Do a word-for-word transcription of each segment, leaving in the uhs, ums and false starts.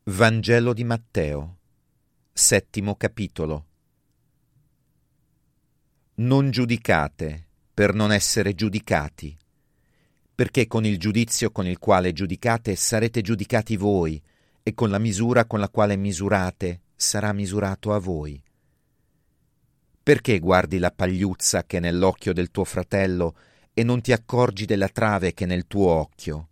Vangelo di Matteo, settimo capitolo. Non giudicate per non essere giudicati, perché con il giudizio con il quale giudicate sarete giudicati voi, e con la misura con la quale misurate sarà misurato a voi. Perché guardi la pagliuzza che è nell'occhio del tuo fratello e non ti accorgi della trave che è nel tuo occhio?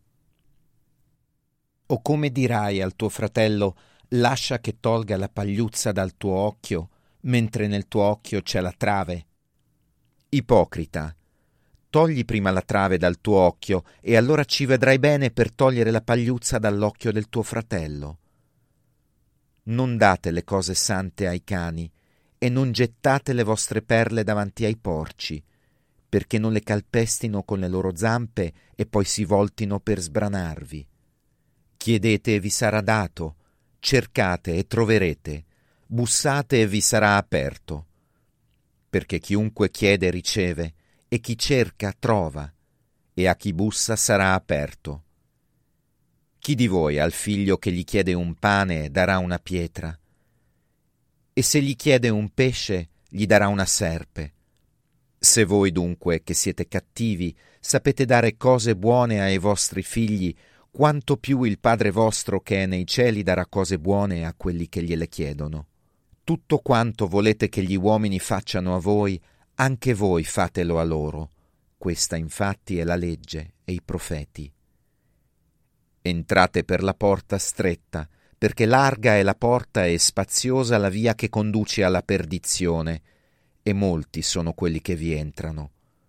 O come dirai al tuo fratello: lascia che tolga la pagliuzza dal tuo occhio, mentre nel tuo occhio c'è la trave? Ipocrita, togli prima la trave dal tuo occhio, e allora ci vedrai bene per togliere la pagliuzza dall'occhio del tuo fratello. Non date le cose sante ai cani, e non gettate le vostre perle davanti ai porci, perché non le calpestino con le loro zampe e poi si voltino per sbranarvi. Chiedete e vi sarà dato, cercate e troverete, bussate e vi sarà aperto. Perché chiunque chiede riceve, e chi cerca trova, e a chi bussa sarà aperto. Chi di voi al figlio che gli chiede un pane darà una pietra? E se gli chiede un pesce, gli darà una serpe? Se voi dunque, che siete cattivi, sapete dare cose buone ai vostri figli, quanto più il Padre vostro che è nei cieli darà cose buone a quelli che gliele chiedono. Tutto quanto volete che gli uomini facciano a voi, anche voi fatelo a loro. Questa infatti è la legge e i profeti. Entrate per la porta stretta, perché larga è la porta e spaziosa la via che conduce alla perdizione, e molti sono quelli che vi entrano.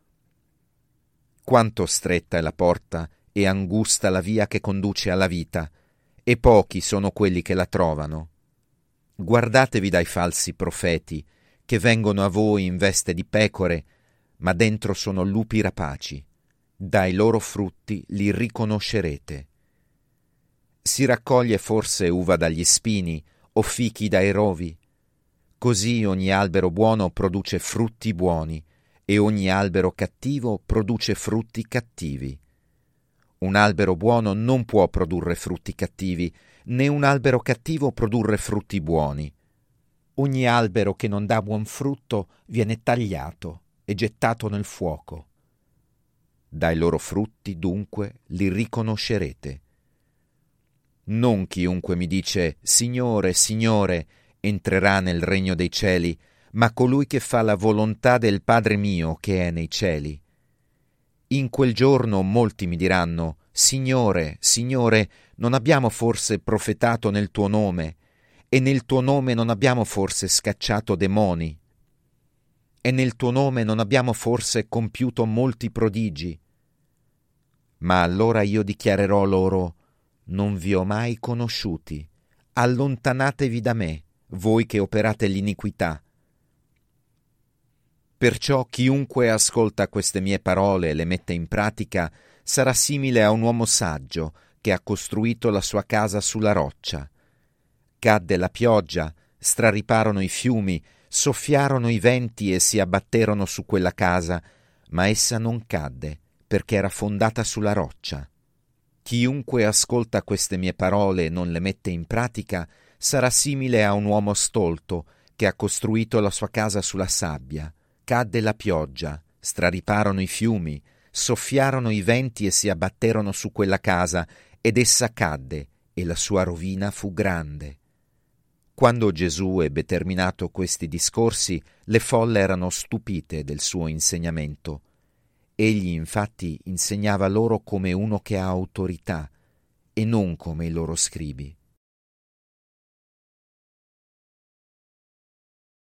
Quanto stretta è la porta e angusta la via che conduce alla vita, e pochi sono quelli che la trovano. Guardatevi dai falsi profeti, che vengono a voi in veste di pecore, ma dentro sono lupi rapaci. Dai loro frutti li riconoscerete. Si raccoglie forse uva dagli spini, o fichi dai rovi? Così ogni albero buono produce frutti buoni, e ogni albero cattivo produce frutti cattivi. Un albero buono non può produrre frutti cattivi, né un albero cattivo produrre frutti buoni. Ogni albero che non dà buon frutto viene tagliato e gettato nel fuoco. Dai loro frutti, dunque, li riconoscerete. Non chiunque mi dice «Signore, Signore», entrerà nel regno dei cieli, ma colui che fa la volontà del Padre mio che è nei cieli. In quel giorno molti mi diranno: Signore, Signore, non abbiamo forse profetato nel tuo nome, e nel tuo nome non abbiamo forse scacciato demoni, e nel tuo nome non abbiamo forse compiuto molti prodigi? Ma allora io dichiarerò loro: non vi ho mai conosciuti, allontanatevi da me, voi che operate l'iniquità. Perciò chiunque ascolta queste mie parole e le mette in pratica sarà simile a un uomo saggio che ha costruito la sua casa sulla roccia. Cadde la pioggia, strariparono i fiumi, soffiarono i venti e si abbatterono su quella casa, ma essa non cadde, perché era fondata sulla roccia. Chiunque ascolta queste mie parole e non le mette in pratica sarà simile a un uomo stolto che ha costruito la sua casa sulla sabbia. Cadde la pioggia, strariparono i fiumi, soffiarono i venti e si abbatterono su quella casa, ed essa cadde, e la sua rovina fu grande. Quando Gesù ebbe terminato questi discorsi, le folle erano stupite del suo insegnamento. Egli infatti insegnava loro come uno che ha autorità, e non come i loro scribi.